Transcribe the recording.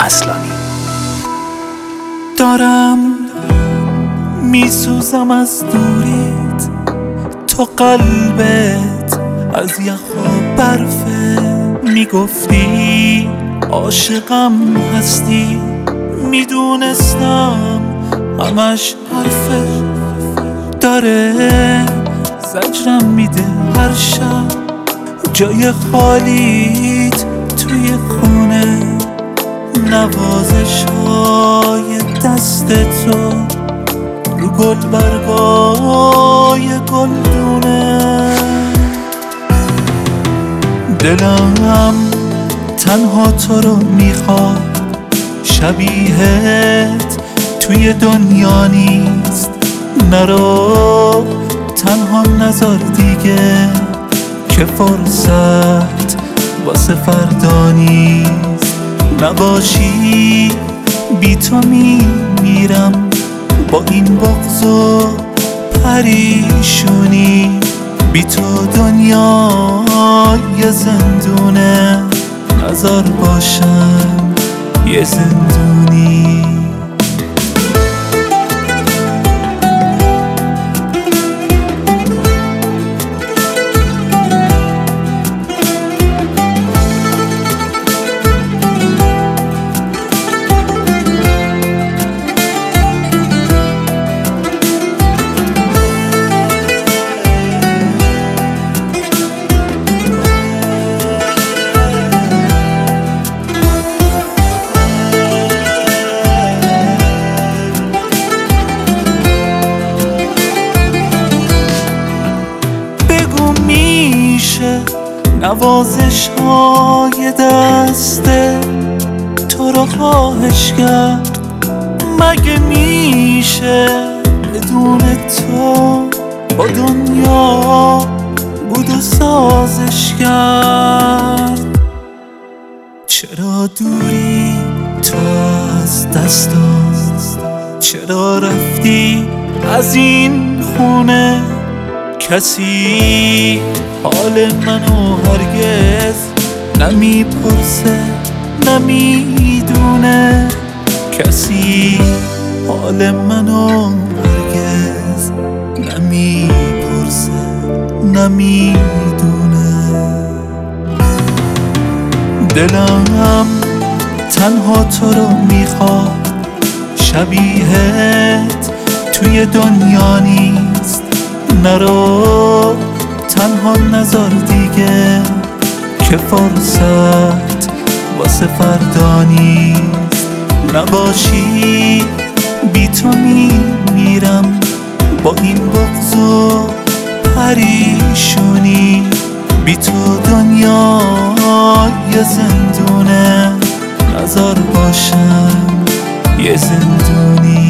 اصلانی. دارم میسوزم از دوریت، تو قلبت از یخ و برفه. میگفتی عاشقم هستی، میدونستم همش حرفه. داره زجرم میده هر شب، جای خالیت توی خونه. نوازش های دست تو رو گل برگای گلدونه. دلم تنها تو رو میخواد، شبیهت توی دنیا نیست. نرو تنها نذار دیگه، که فرصت واسه فردا نیست. نباشی بی تو میمیرم با این بغض و پریشونی. بی تو دنیا یه زندونه، نذار باشم یه زندونی. نوازش های دسته تو رو خواهش کرد، مگه میشه بدون تو با دنیا بود و سازش کرد؟ چرا دوری تو از دستم؟ چرا رفتی از این خونه؟ کسی حال منو هرگز نمیپرسه نمیدونه. کسی حال منو هرگز نمیپرسه نمیدونه. دلم تنها تو رو میخواد، شبیهت توی دنیا نیست. نرو تنها نذار دیگه، که فرصت واسه فردا نیست. نباشی بی تو میمیرم با این بغض و پریشونی. بی تو دنیا یه زندونه، نذار باشم یه زندونی.